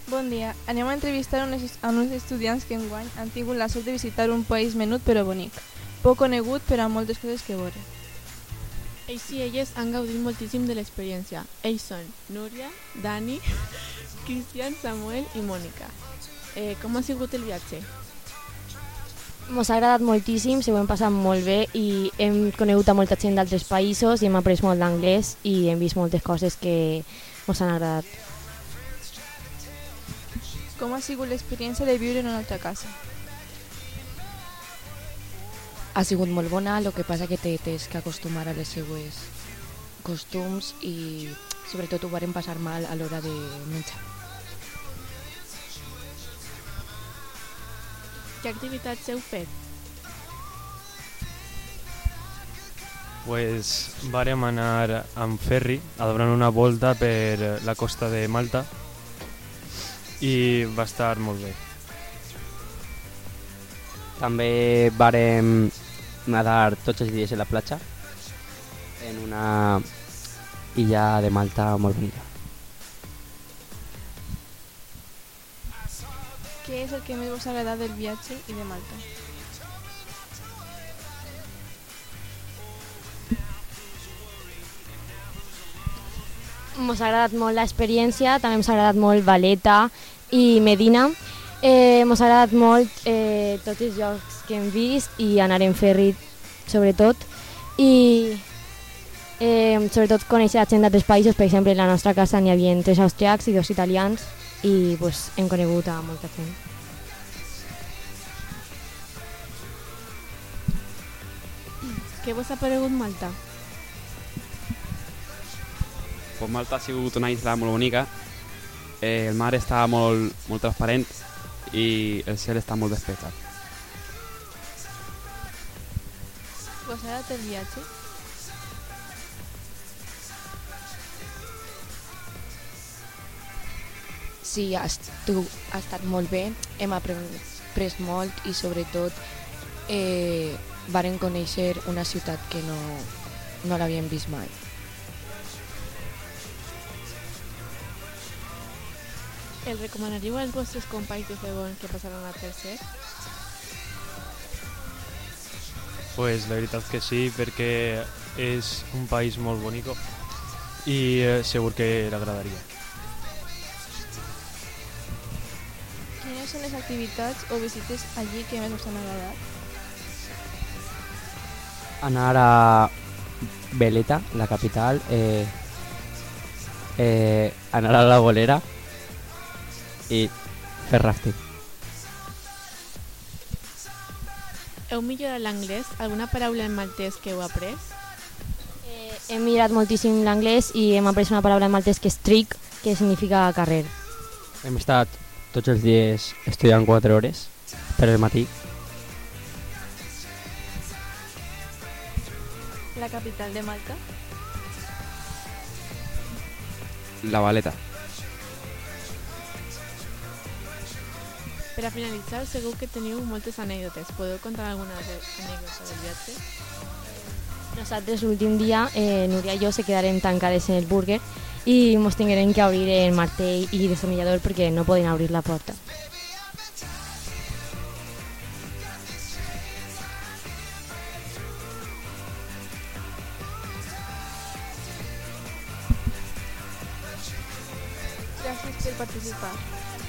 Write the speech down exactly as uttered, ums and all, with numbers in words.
Bon dia. Anem a entrevistar a uns, a uns estudiants que enguany han tingut la sort de visitar un país menut però bonic, poc conegut però amb moltes coses que veure. Ells i elles han gaudit moltíssim de l'experiència. Ells són Núria, Dani, Cristian, Samuel i Mònica. Eh, com ha sigut el viatge? Ens ha agradat moltíssim, s'ho hem passat molt bé i hem conegut a molta gent d'altres països i hem après molt d'anglès i hem vist moltes coses que ens han agradat. Com ha sigut l'experiència de viure en una altra casa? Ha sigut molt bona, el que passa que té tens que acostumar a les seues costums i sobretot ho vam passar mal a l'hora de menjar. Què activitats heu fet? Pues vàrem anar amb ferri a donar una volta per la costa de Malta i va estar molt bé. També vàrem nedar tots els dies a la platja en una illa de Malta molt bonica. Què és el que més vos ha agradat del viatge i de Malta? Ens ha agradat molt l'experiència, també ens ha agradat molt Valeta i Medina. Eh, ens ha agradat molt eh, tots els llocs que hem vist i anar en ferri sobretot. I eh, sobretot conèixer la gent d'altres països, per exemple en la nostra casa n'hi havia tres austríacs i dos italians i pues, hem conegut a molta gent. Què vos ha paregut Malta? Pues Malta ha sigut una isla molt bonica, eh, el mar està molt, molt transparent i el cel està molt despejat. Vos ha agradat el viatge? Sí, ha, estu, ha estat molt bé, hem après molt i sobretot eh, varen conèixer una ciutat que no, no l'havíem vist mai. El recomanaríeu als vostres companys de segon que passaran a tercer? Pues la veritat que sí, perquè és un país molt bonic i eh, segur que l'agradaria. Quines són les activitats o visites allí que més us han agradat? Anar a Veleta, la capital, eh, eh, anar a la Bolera i fer rafting. Heu millorat l'anglès? Alguna paraula en maltès que heu après? Eh, hem mirat moltíssim l'anglès i hem après una paraula en maltès que és trick, que significa carrer. Hem estat tots els dies estudiant quatre hores per al matí. La capital de Malta? La Valeta. Per a finalitzar, segur que teniu moltes anècdotes. Podeu contar alguna anècdota del viatge? Nosaltres l'últim dia, eh, Núria i jo se quedarem tancades en el búrguer i ens tinguem que obrir el martell i destornillador perquè no poden obrir la porta. Gràcies per participar.